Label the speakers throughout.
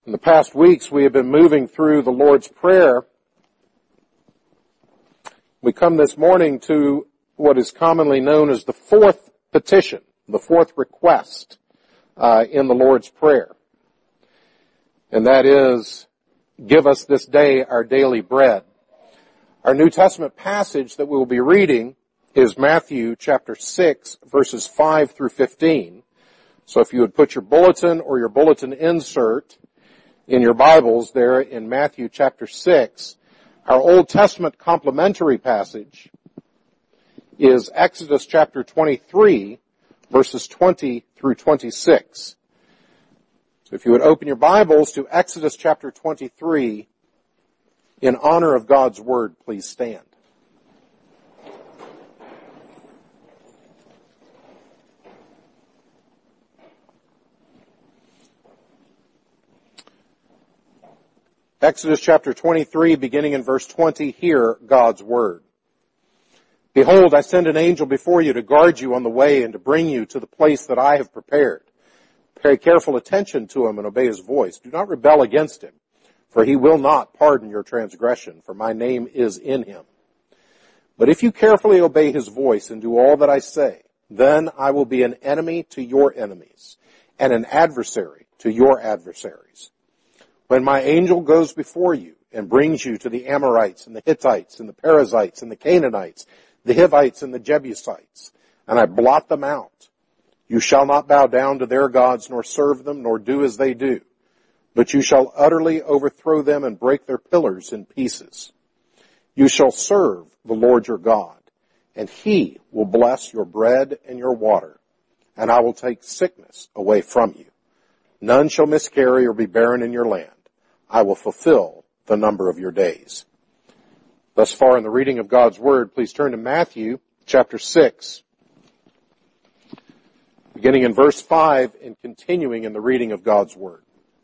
Speaker 1: In the past weeks, we have been moving through the Lord's Prayer. We come this morning to what is commonly known as the fourth petition, the fourth request in the Lord's Prayer. And that is, give us this day our daily bread. Our New Testament passage that we will be reading is Matthew chapter 6, verses 5 through 15. So if you would put your bulletin or your bulletin insert in your Bibles there in Matthew chapter 6, our Old Testament complementary passage is Exodus chapter 23, verses 20 through 26. So if you would open your Bibles to Exodus chapter 23, in honor of God's Word, please stand. Exodus chapter 23, beginning in verse 20, hear God's Word. Behold, I send an angel before you to guard you on the way and to bring you to the place that I have prepared. Pay careful attention to him and obey his voice. Do not rebel against him, for he will not pardon your transgression, for my name is in him. But if you carefully obey his voice and do all that I say, then I will be an enemy to your enemies and an adversary to your adversaries. When my angel goes before you and brings you to the Amorites and the Hittites and the Perizzites and the Canaanites, the Hivites and the Jebusites, and I blot them out, you shall not bow down to their gods nor serve them nor do as they do, but you shall utterly overthrow them and break their pillars in pieces. You shall serve the Lord your God, and he will bless your bread and your water, and I will take sickness away from you. None shall miscarry or be barren in your land. I will fulfill the number of your days. Thus far in the reading of God's Word, please turn to Matthew chapter 6, beginning in verse 5 and continuing in the reading of God's Word.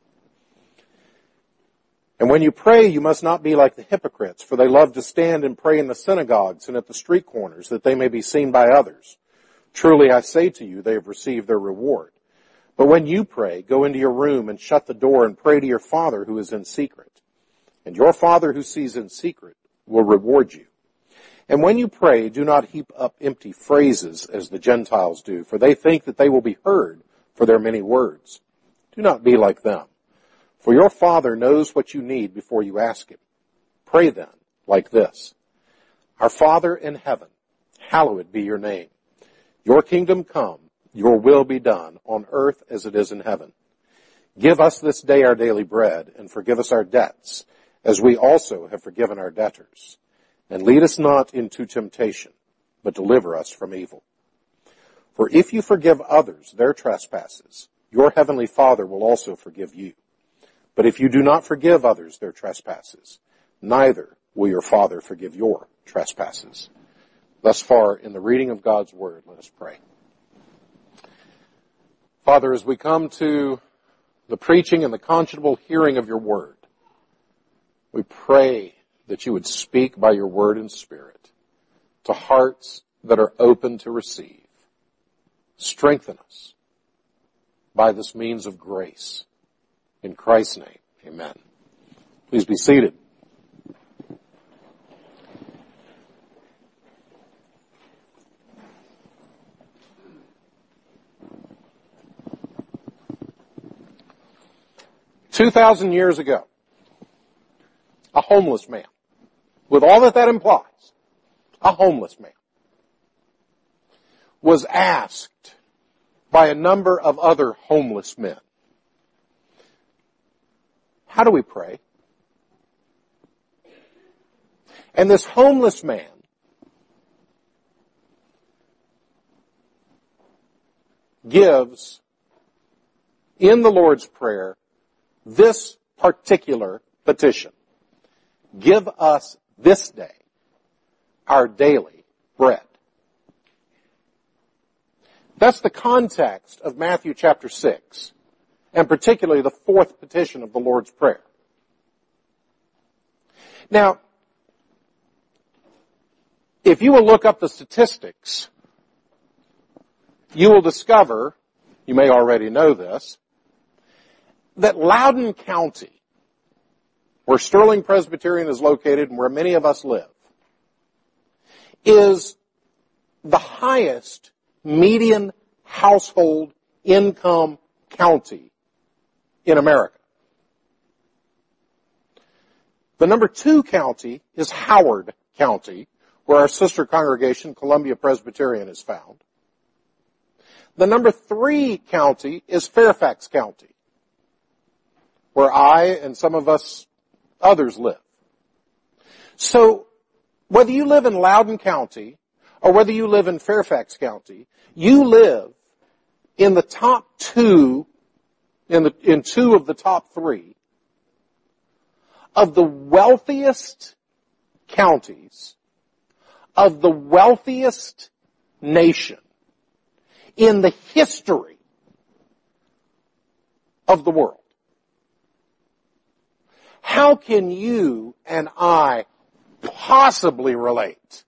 Speaker 1: And when you pray, you must not be like the hypocrites, for they love to stand and pray in the synagogues and at the street corners, that they may be seen by others. Truly I say to you, they have received their reward. But when you pray, go into your room and shut the door and pray to your Father who is in secret. And your Father who sees in secret will reward you. And when you pray, do not heap up empty phrases as the Gentiles do, for they think that they will be heard for their many words. Do not be like them, for your Father knows what you need before you ask him. Pray then like this: Our Father in heaven, hallowed be your name. Your kingdom come. Your will be done on earth as it is in heaven. Give us this day our daily bread, and forgive us our debts, as we also have forgiven our debtors. And lead us not into temptation, but deliver us from evil. For if you forgive others their trespasses, your heavenly Father will also forgive you. But if you do not forgive others their trespasses, neither will your Father forgive your trespasses. Thus far in the reading of God's Word, let us pray. Father, as we come to the preaching and the conscionable hearing of your word, we pray that you would speak by your word and spirit to hearts that are open to receive. Strengthen us by this means of grace. In Christ's name, amen. Please be seated. "2,000 years ago, a homeless man, with all that implies, a homeless man, was asked by a number of other homeless men, how do we pray? And this homeless man gives, in the Lord's Prayer, this particular petition: give us this day our daily bread. That's the context of Matthew chapter 6, and particularly the fourth petition of the Lord's Prayer. Now, if you will look up the statistics, you will discover, you may already know this, that Loudoun County, where Sterling Presbyterian is located and where many of us live, is the highest median household income county in America. The number 2 county is Howard County, where our sister congregation, Columbia Presbyterian, is found. The number 3 county is Fairfax County, where I and some of us others live. So, whether you live in Loudoun County or whether you live in Fairfax County, you live in the top 2, in 2 of the top 3 of the wealthiest counties of the wealthiest nation in the history of the world. How can you and I possibly relate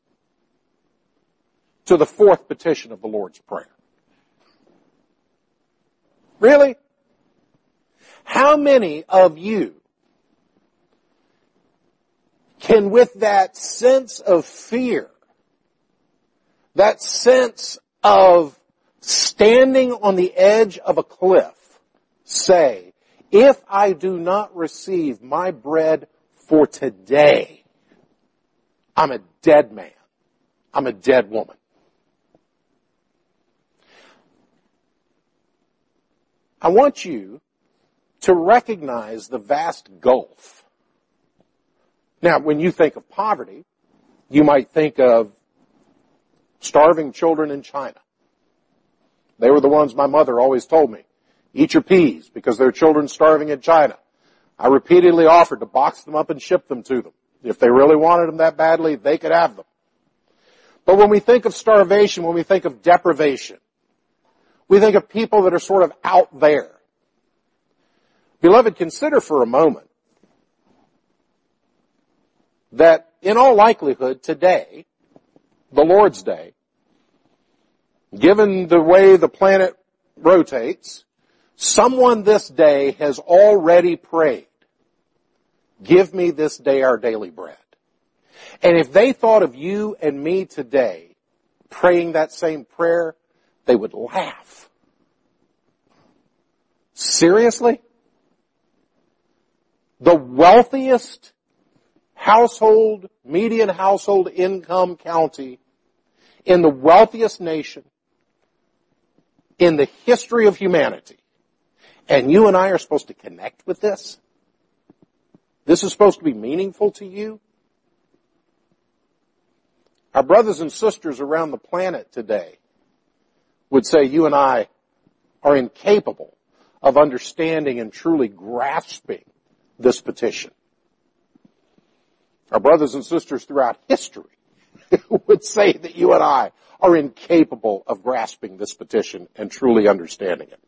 Speaker 1: to the 4th petition of the Lord's Prayer? Really? How many of you can, with that sense of fear, that sense of standing on the edge of a cliff, say, if I do not receive my bread for today, I'm a dead man. I'm a dead woman. I want you to recognize the vast gulf. Now, when you think of poverty, you might think of starving children in China. They were the ones my mother always told me, eat your peas because there are children starving in China. I repeatedly offered to box them up and ship them to them. If they really wanted them that badly, they could have them. But when we think of starvation, when we think of deprivation, we think of people that are sort of out there. Beloved, consider for a moment that in all likelihood today, the Lord's Day, given the way the planet rotates, someone this day has already prayed, give me this day our daily bread. And if they thought of you and me today praying that same prayer, they would laugh. Seriously? The wealthiest household, median household income county in the wealthiest nation in the history of humanity. And you and I are supposed to connect with this? This is supposed to be meaningful to you? Our brothers and sisters around the planet today would say you and I are incapable of understanding and truly grasping this petition. Our brothers and sisters throughout history would say that you and I are incapable of grasping this petition and truly understanding it.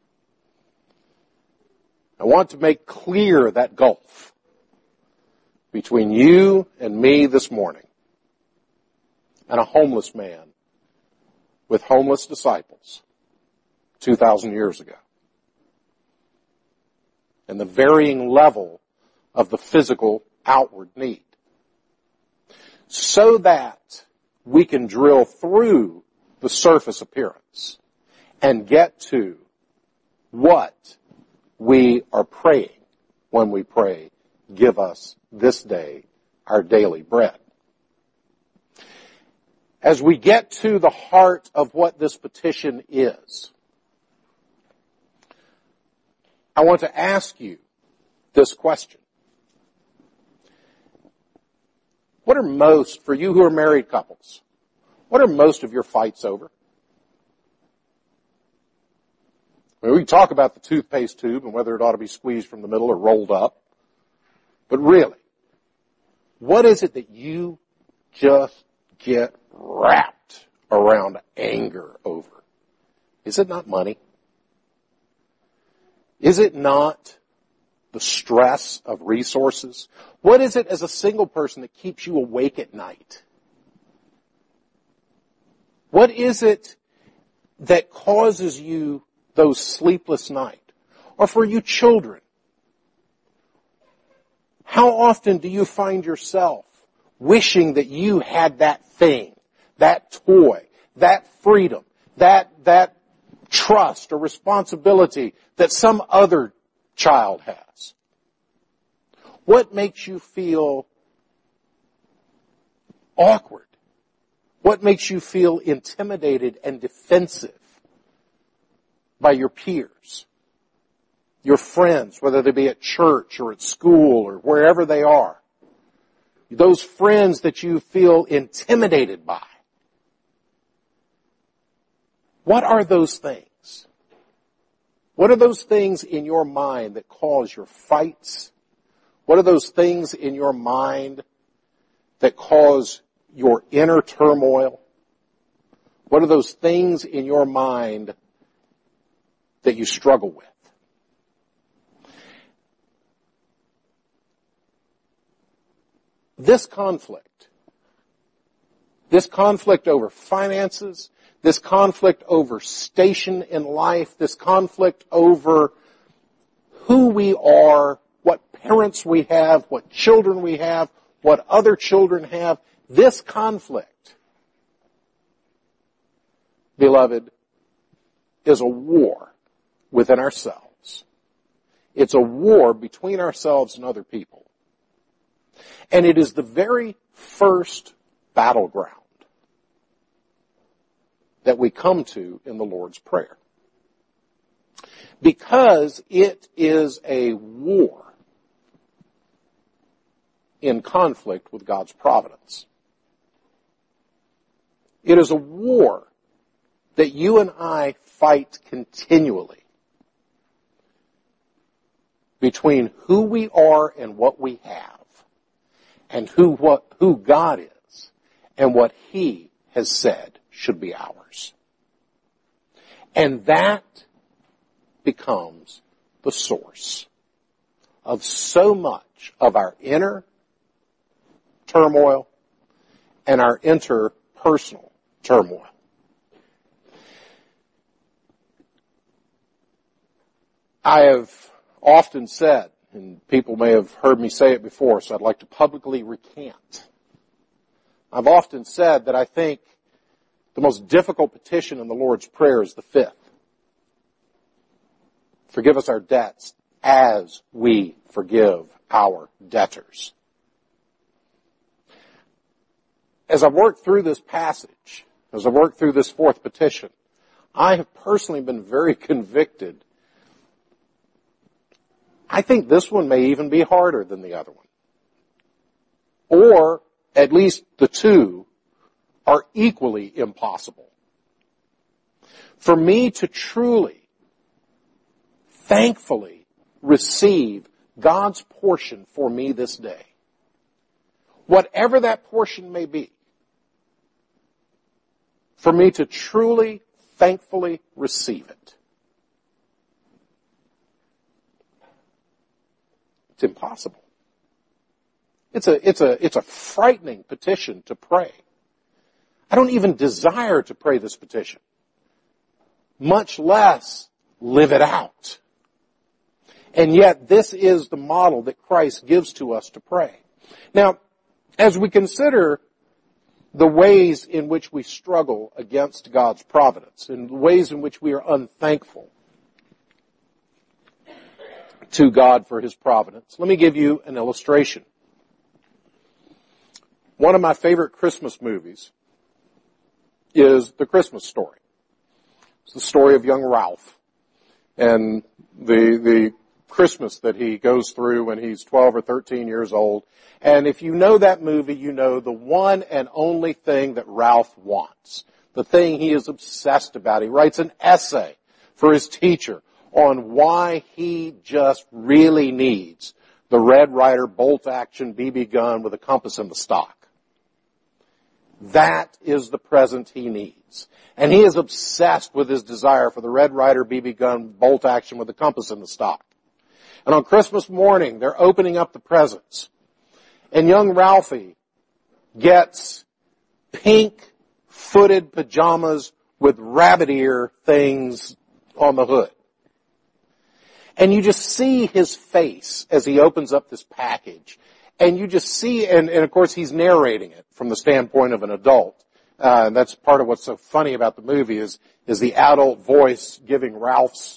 Speaker 1: I want to make clear that gulf between you and me this morning and a homeless man with homeless disciples 2,000 years ago. And the varying level of the physical outward need. So that we can drill through the surface appearance and get to what we are praying when we pray, give us this day our daily bread. As we get to the heart of what this petition is, I want to ask you this question. What are most, for you who are married couples, what are most of your fights over? I mean, we talk about the toothpaste tube and whether it ought to be squeezed from the middle or rolled up. But really, what is it that you just get wrapped around anger over? Is it not money? Is it not the stress of resources? What is it as a single person that keeps you awake at night? What is it that causes you those sleepless nights? Or for you children, how often do you find yourself wishing that you had that thing, that toy, that freedom, that trust or responsibility that some other child has? What makes you feel awkward? What makes you feel intimidated and defensive by your peers, your friends, whether they be at church or at school or wherever they are? Those friends that you feel intimidated by. What are those things? What are those things in your mind that cause your fights? What are those things in your mind that cause your inner turmoil? What are those things in your mind that you struggle with? This conflict over finances, this conflict over station in life, this conflict over who we are, what parents we have, what children we have, what other children have, this conflict, beloved, is a war within ourselves. It's a war between ourselves and other people. And it is the very first battleground that we come to in the Lord's Prayer. Because it is a war in conflict with God's providence. It is a war that you and I fight continually between who we are and what we have, and who God is and what He has said should be ours. And that becomes the source of so much of our inner turmoil and our interpersonal turmoil. I have often said, and people may have heard me say it before, so I'd like to publicly recant. I've often said that I think the most difficult petition in the Lord's Prayer is the fifth. Forgive us our debts as we forgive our debtors. As I've worked through this passage, as I've worked through this fourth petition, I have personally been very convicted. I think this one may even be harder than the other one. Or at least the two are equally impossible. For me to truly, thankfully receive God's portion for me this day, whatever that portion may be, for me to truly, thankfully receive it, it's impossible. It's a frightening petition to pray. I don't even desire to pray this petition, much less live it out. And yet this is the model that Christ gives to us to pray. Now, as we consider the ways in which we struggle against God's providence, and the ways in which we are unthankful to God for His providence, let me give you an illustration. One of my favorite Christmas movies is The Christmas Story. It's the story of young Ralph and the Christmas that he goes through when he's 12 or 13 years old. And if you know that movie, you know the one and only thing that Ralph wants, the thing he is obsessed about. He writes an essay for his teacher on why he just really needs the Red Ryder bolt-action BB gun with a compass in the stock. That is the present he needs. And he is obsessed with his desire for the Red Ryder BB gun bolt action with the compass in the stock. And on Christmas morning, they're opening up the presents. And young Ralphie gets pink-footed pajamas with rabbit ear things on the hood. And you just see his face as he opens up this package. And you just see, and of course he's narrating it from the standpoint of an adult. And that's part of what's so funny about the movie is the adult voice giving Ralph's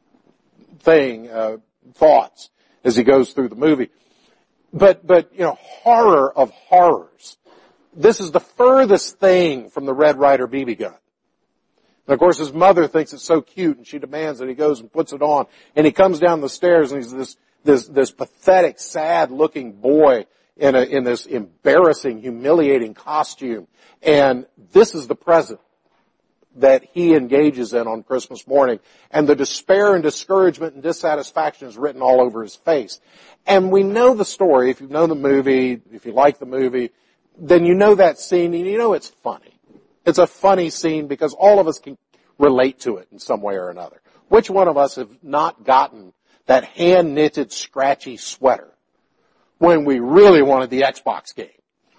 Speaker 1: thoughts as he goes through the movie. But, horror of horrors. This is the furthest thing from the Red Ryder BB gun. And of course his mother thinks it's so cute and she demands that he goes and puts it on. And he comes down the stairs and he's this pathetic, sad looking boy in this embarrassing, humiliating costume. And this is the present that he engages in on Christmas morning. And the despair and discouragement and dissatisfaction is written all over his face. And we know the story. If you know the movie, if you like the movie, then you know that scene and you know it's funny. It's a funny scene because all of us can relate to it in some way or another. Which one of us have not gotten that hand-knitted, scratchy sweater when we really wanted the Xbox game?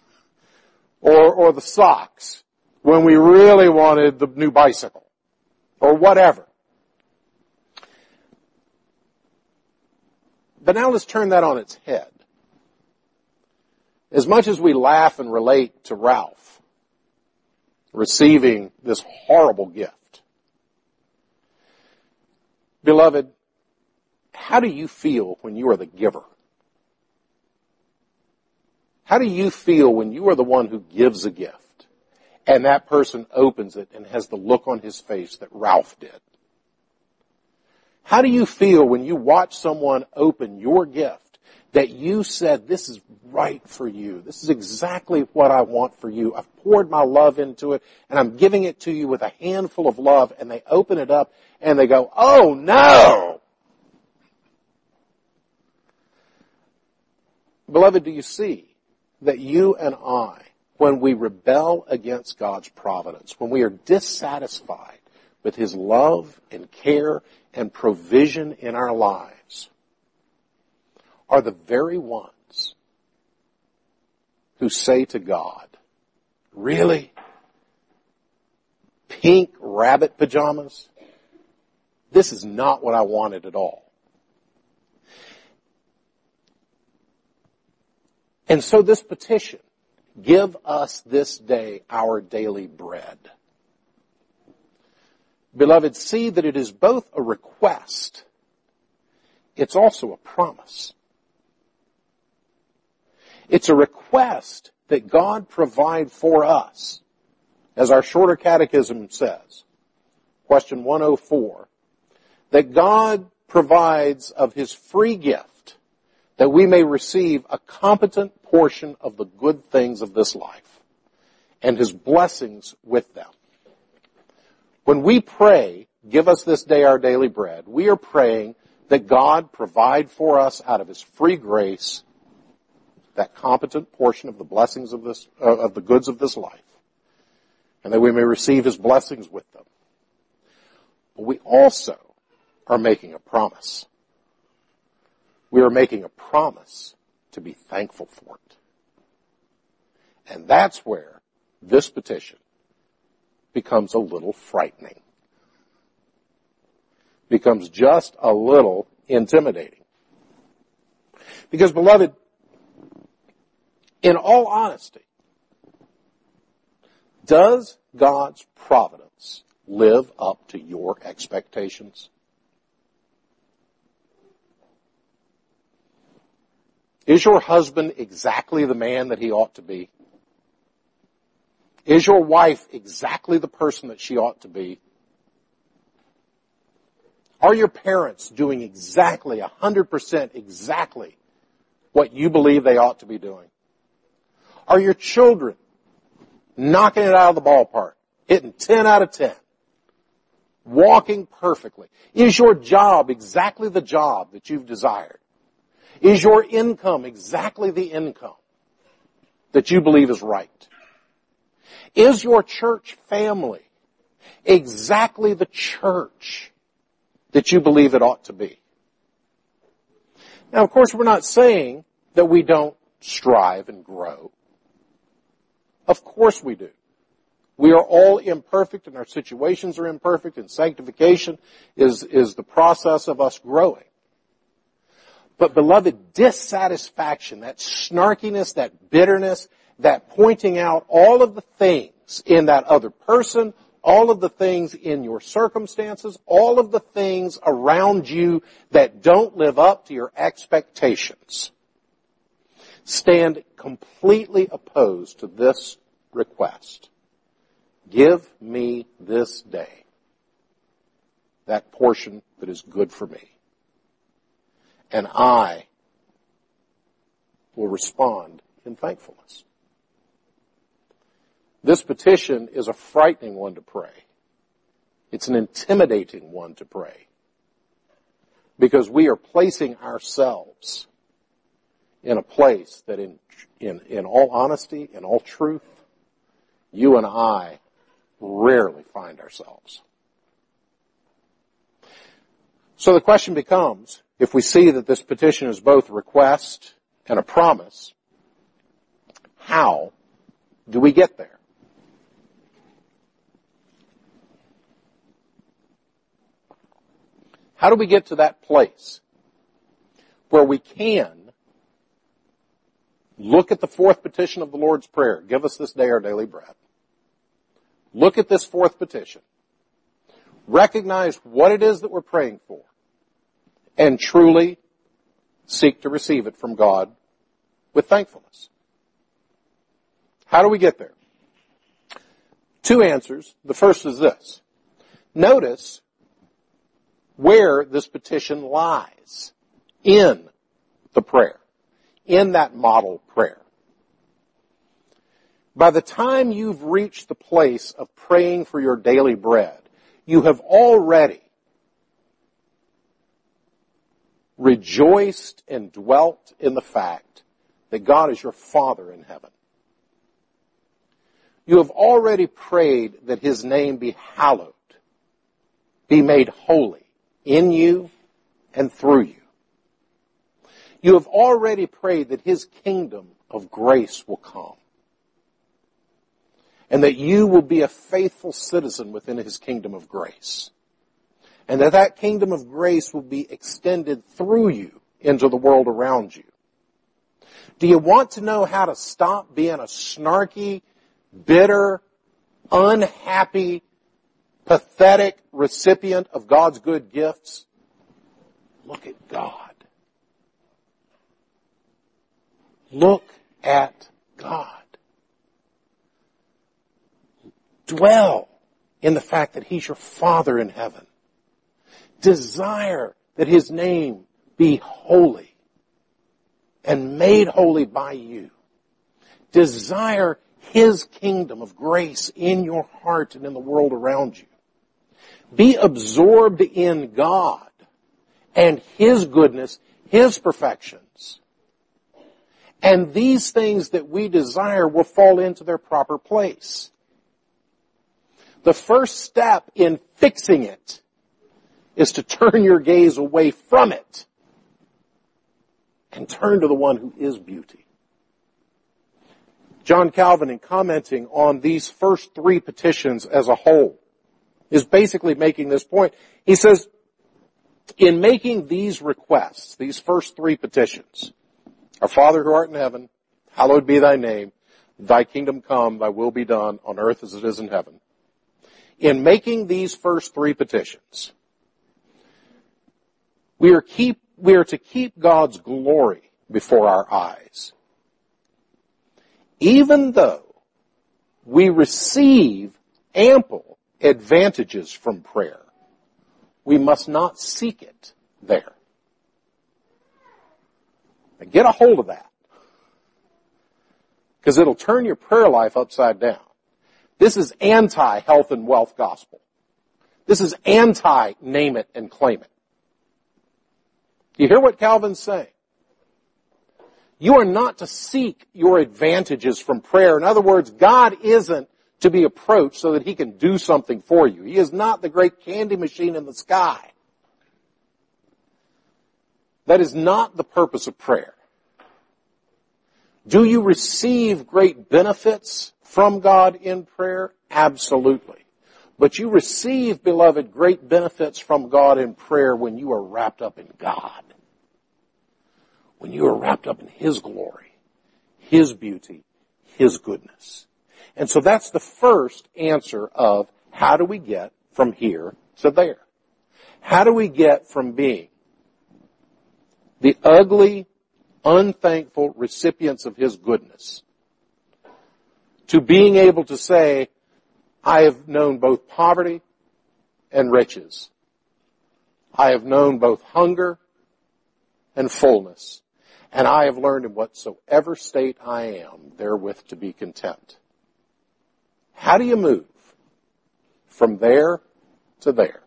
Speaker 1: Or the socks when we really wanted the new bicycle? Or whatever. But now let's turn that on its head. As much as we laugh and relate to Ralph receiving this horrible gift, beloved, how do you feel when you are the giver? How do you feel when you are the one who gives a gift and that person opens it and has the look on his face that Ralph did? How do you feel when you watch someone open your gift that you said, this is right for you. This is exactly what I want for you. I've poured my love into it and I'm giving it to you with a handful of love, and they open it up and they go, oh no! Beloved, do you see that you and I, when we rebel against God's providence, when we are dissatisfied with His love and care and provision in our lives, are the very ones who say to God, really? Pink rabbit pajamas? This is not what I wanted at all. And so this petition, give us this day our daily bread. Beloved, see that it is both a request, it's also a promise. It's a request that God provide for us, as our shorter catechism says, question 104, that God provides of His free gift that we may receive a competent portion of the good things of this life and His blessings with them. When we pray, give us this day our daily bread, we are praying that God provide for us out of His free grace that competent portion of the blessings of this, of the goods of this life, and that we may receive His blessings with them. But we also are making a promise. We are making a promise to be thankful for it. And that's where this petition becomes a little frightening. Becomes just a little intimidating. Because, beloved, in all honesty, does God's providence live up to your expectations? Is your husband exactly the man that he ought to be? Is your wife exactly the person that she ought to be? Are your parents doing exactly, 100% exactly what you believe they ought to be doing? Are your children knocking it out of the ballpark, hitting 10 out of 10, walking perfectly? Is your job exactly the job that you've desired? Is your income exactly the income that you believe is right? Is your church family exactly the church that you believe it ought to be? Now, of course, we're not saying that we don't strive and grow. Of course we do. We are all imperfect and our situations are imperfect, and sanctification is the process of us growing. But beloved, dissatisfaction, that snarkiness, that bitterness, that pointing out all of the things in that other person, all of the things in your circumstances, all of the things around you that don't live up to your expectations, stand completely opposed to this request. Give me this day that portion that is good for me, and I will respond in thankfulness. This petition is a frightening one to pray. It's an intimidating one to pray, because we are placing ourselves in a place that in all honesty, in all truth, you and I rarely find ourselves. So the question becomes, if we see that this petition is both a request and a promise, how do we get there? How do we get to that place where we can look at the fourth petition of the Lord's Prayer, give us this day our daily bread. Look at this fourth petition. Recognize what it is that we're praying for, and truly seek to receive it from God with thankfulness. How do we get there? Two answers. The first is this. Notice where this petition lies in the prayer, in that model prayer. By the time you've reached the place of praying for your daily bread, you have already rejoiced and dwelt in the fact that God is your Father in heaven. You have already prayed that His name be hallowed, be made holy in you and through you. You have already prayed that His kingdom of grace will come, and that you will be a faithful citizen within His kingdom of grace, and that that kingdom of grace will be extended through you into the world around you. Do you want to know how to stop being a snarky, bitter, unhappy, pathetic recipient of God's good gifts? Look at God. Look at God. Dwell in the fact that He's your Father in heaven. Desire that His name be holy and made holy by you. Desire His kingdom of grace in your heart and in the world around you. Be absorbed in God and His goodness, His perfections. And these things that we desire will fall into their proper place. The first step in fixing it is to turn your gaze away from it and turn to the one who is beauty. John Calvin, in commenting on these first three petitions as a whole, is basically making this point. He says, in making these requests, these first three petitions, our Father who art in heaven, hallowed be thy name, thy kingdom come, thy will be done on earth as it is in heaven. In making these first three petitions, we are to keep God's glory before our eyes. Even though we receive ample advantages from prayer, we must not seek it there. Now get a hold of that, because it'll turn your prayer life upside down. This is anti-health and wealth gospel. This is anti-name it and claim it. You hear what Calvin's saying? You are not to seek your advantages from prayer. In other words, God isn't to be approached so that He can do something for you. He is not the great candy machine in the sky. That is not the purpose of prayer. Do you receive great benefits from God in prayer? Absolutely. But you receive, beloved, great benefits from God in prayer when you are wrapped up in God. when you are wrapped up in His glory, His beauty, His goodness. And so that's the first answer of how do we get from here to there? How do we get from being the ugly, unthankful recipients of His goodness to being able to say, I have known both poverty and riches. I have known both hunger and fullness. And I have learned in whatsoever state I am, therewith to be content. How do you move from there to there?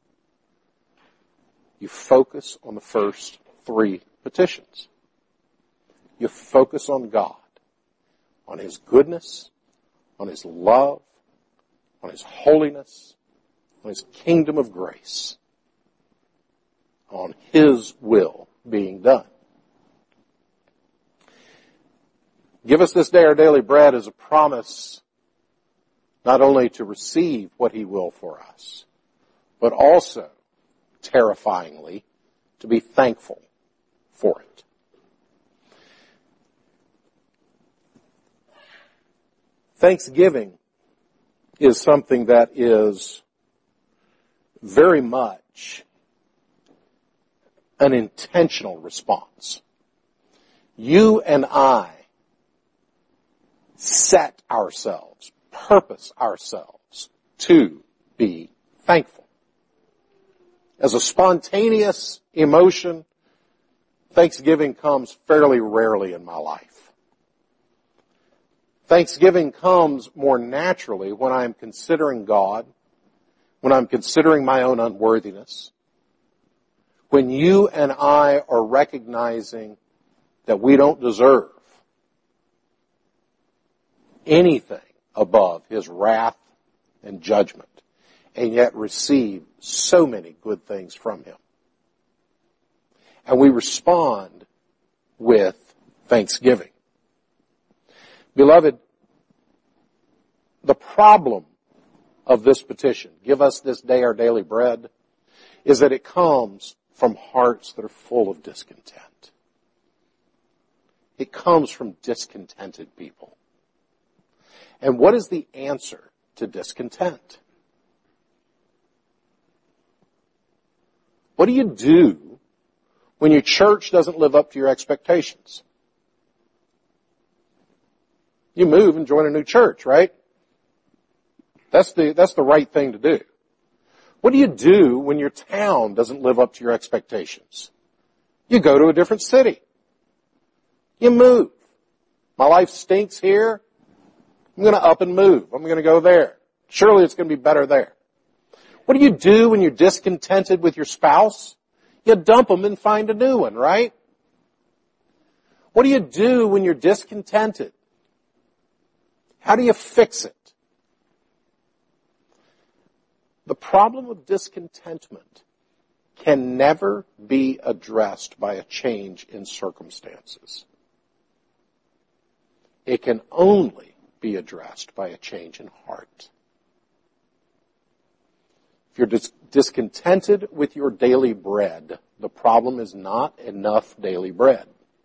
Speaker 1: You focus on the first three petitions. You focus on God, on His goodness, on His love, on His holiness, on His kingdom of grace, on His will being done. Give us this day our daily bread as a promise not only to receive what He will for us, but also, terrifyingly, to be thankful for it. Thanksgiving is something that is very much an intentional response. You and I set ourselves, purpose ourselves to be thankful. As a spontaneous emotion, Thanksgiving comes fairly rarely in my life. Thanksgiving comes more naturally when I'm considering God, when I'm considering my own unworthiness, when you and I are recognizing that we don't deserve anything above His wrath and judgment, and yet receive so many good things from Him. And we respond with thanksgiving. Beloved, the problem of this petition, give us this day our daily bread, is that it comes from hearts that are full of discontent. It comes from discontented people. And what is the answer to discontent? What do you do when your church doesn't live up to your expectations? You move and join a new church, right? That's the right thing to do. What do you do when your town doesn't live up to your expectations? You go to a different city. You move. My life stinks here. I'm going to up and move. I'm going to go there. Surely it's going to be better there. What do you do when you're discontented with your spouse? You dump them and find a new one, right? What do you do when you're discontented? How do you fix it? The problem of discontentment can never be addressed by a change in circumstances. It can only be addressed by a change in heart. If you're discontented with your daily bread, the problem is not enough daily bread.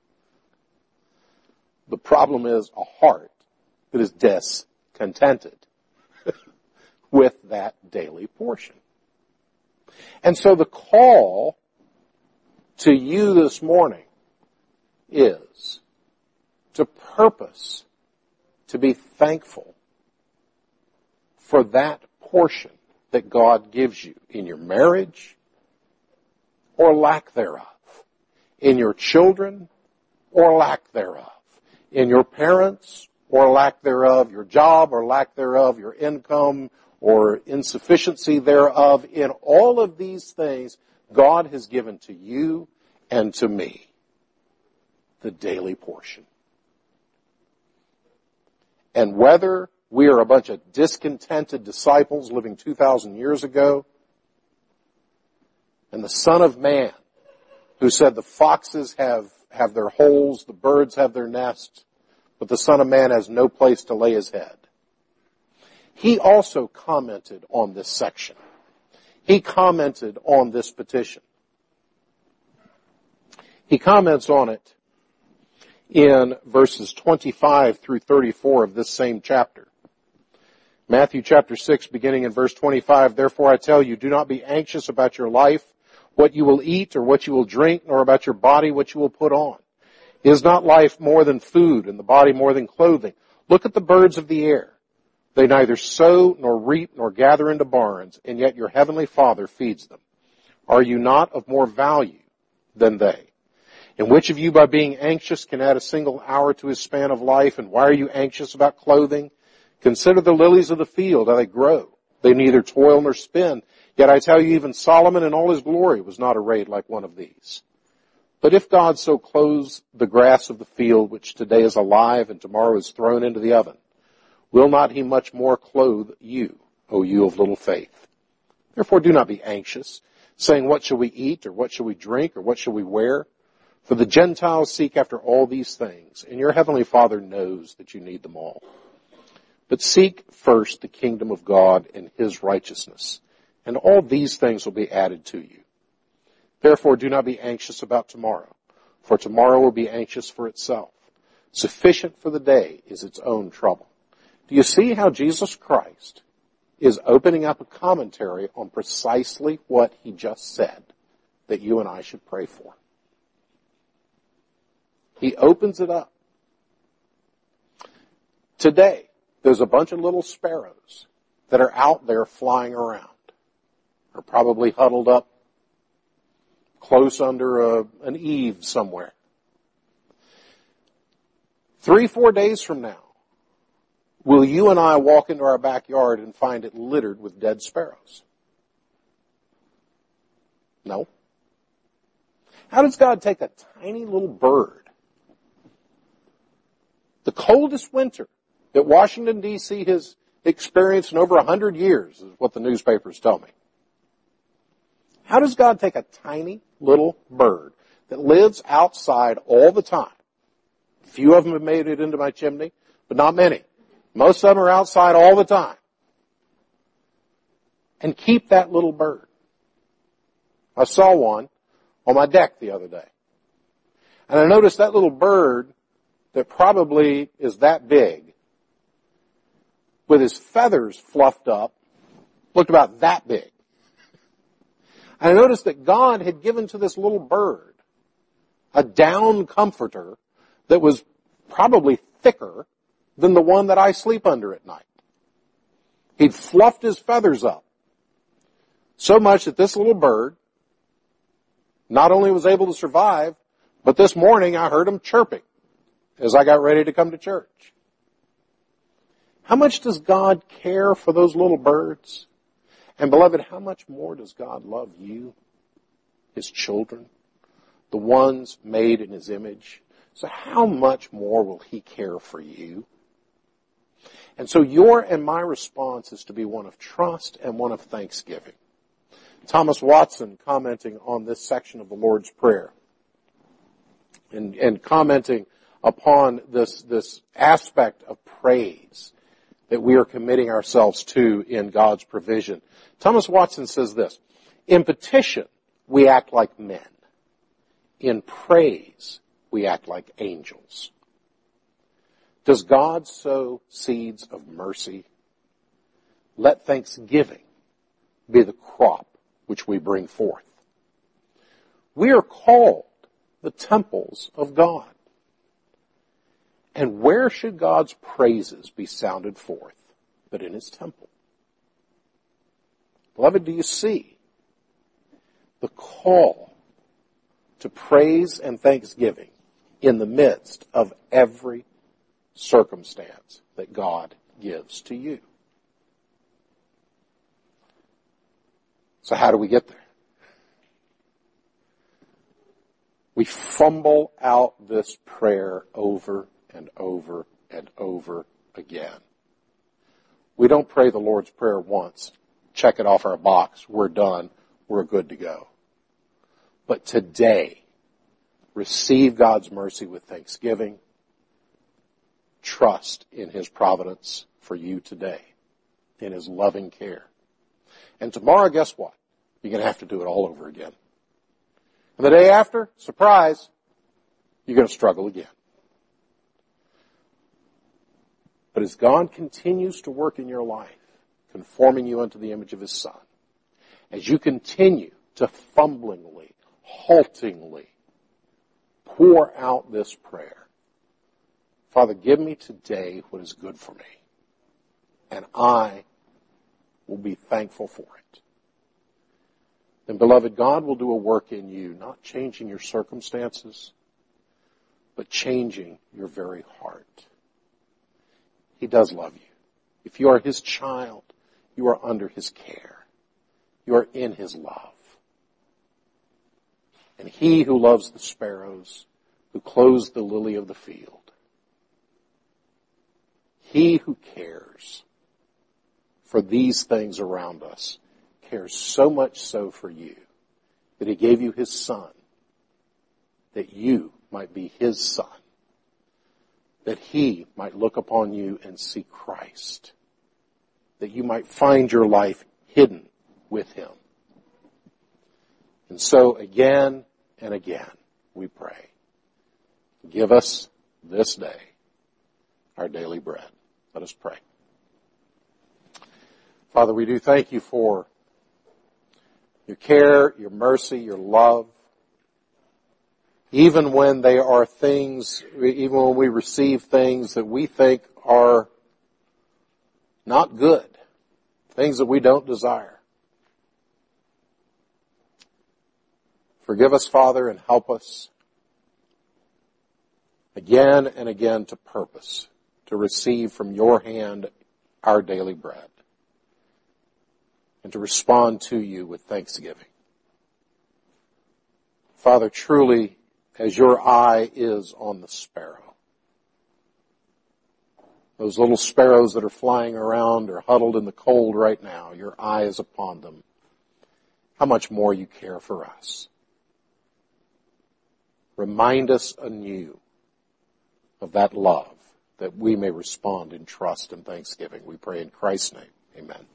Speaker 1: The problem is a heart that is discontented with that daily portion. And so the call to you this morning is to purpose, to be thankful for that portion that God gives you in your marriage or lack thereof, in your children or lack thereof, in your parents or lack thereof, your job or lack thereof, your income or insufficiency thereof. In all of these things, God has given to you and to me the daily portion. And whether we are a bunch of discontented disciples living 2,000 years ago, and the Son of Man, who said the foxes have their holes, the birds have their nests, but the Son of Man has no place to lay his head. He also commented on this section. He commented on this petition. He comments on it in verses 25 through 34 of this same chapter. Matthew chapter 6, beginning in verse 25, "Therefore I tell you, do not be anxious about your life, what you will eat or what you will drink, nor about your body what you will put on. Is not life more than food, and the body more than clothing? Look at the birds of the air. They neither sow nor reap nor gather into barns, and yet your heavenly Father feeds them. Are you not of more value than they? And which of you by being anxious can add a single hour to his span of life? And why are you anxious about clothing? Consider the lilies of the field, how they grow. They neither toil nor spin. Yet I tell you, even Solomon in all his glory was not arrayed like one of these. But if God so clothes the grass of the field, which today is alive and tomorrow is thrown into the oven, will not he much more clothe you, O you of little faith? Therefore do not be anxious, saying, what shall we eat, or what shall we drink, or what shall we wear? For the Gentiles seek after all these things, and your heavenly Father knows that you need them all. But seek first the kingdom of God and his righteousness, and all these things will be added to you. Therefore do not be anxious about tomorrow, for tomorrow will be anxious for itself. Sufficient for the day is its own trouble." Do you see how Jesus Christ is opening up a commentary on precisely what he just said that you and I should pray for? He opens it up. Today, there's a bunch of little sparrows that are out there flying around, or probably huddled up close under an eave somewhere. 3-4 days from now, will you and I walk into our backyard and find it littered with dead sparrows? No. How does God take a tiny little bird, the coldest winter that Washington, D.C. has experienced in over 100 years, is what the newspapers tell me. How does God take a tiny little bird that lives outside all the time? A few of them have made it into my chimney, but not many. Most of them are outside all the time. And keep that little bird. I saw one on my deck the other day. And I noticed that little bird that probably is that big, with his feathers fluffed up, looked about that big. I noticed that God had given to this little bird a down comforter that was probably thicker than the one that I sleep under at night. He'd fluffed his feathers up so much that this little bird not only was able to survive, but this morning I heard him chirping as I got ready to come to church. How much does God care for those little birds? And beloved, how much more does God love you, his children, the ones made in his image? So how much more will he care for you? And so your and my response is to be one of trust and one of thanksgiving. Thomas Watson, commenting on this section of the Lord's Prayer and commenting upon this aspect of praise that we are committing ourselves to in God's provision, Thomas Watson says this: in petition, we act like men. In praise, we act like angels. Does God sow seeds of mercy? Let thanksgiving be the crop which we bring forth. We are called the temples of God. And where should God's praises be sounded forth but in his temple? Beloved, do you see the call to praise and thanksgiving in the midst of every circumstance that God gives to you? So how do we get there? We fumble out this prayer over and over and over again. We don't pray the Lord's Prayer once, check it off our box, we're done, we're good to go. But today, receive God's mercy with thanksgiving. Trust in his providence for you today, in his loving care. And tomorrow, guess what? You're going to have to do it all over again. And the day after, surprise, you're going to struggle again. But as God continues to work in your life, conforming you unto the image of His Son, as you continue to fumblingly, haltingly pour out this prayer, Father, give me today what is good for me, and I will be thankful for it. Then, beloved, God will do a work in you, not changing your circumstances, but changing your very heart. He does love you. If you are His child, you are under His care. You are in His love. And He who loves the sparrows, who clothes the lily of the field, He who cares for these things around us, cares so much so for you that He gave you His Son, that you might be His son, that He might look upon you and see Christ, that you might find your life hidden with Him. And so again and again we pray, give us this day our daily bread. Let us pray. Father, we do thank You for Your care, Your mercy, Your love. Even when they are things, even when we receive things that we think are not good, things that we don't desire. Forgive us, Father, and help us again and again to purpose, to receive from Your hand our daily bread, and to respond to You with thanksgiving. Father, truly, as Your eye is on the sparrow, those little sparrows that are flying around or huddled in the cold right now, Your eye is upon them. How much more You care for us. Remind us anew of that love, that we may respond in trust and thanksgiving. We pray in Christ's name. Amen.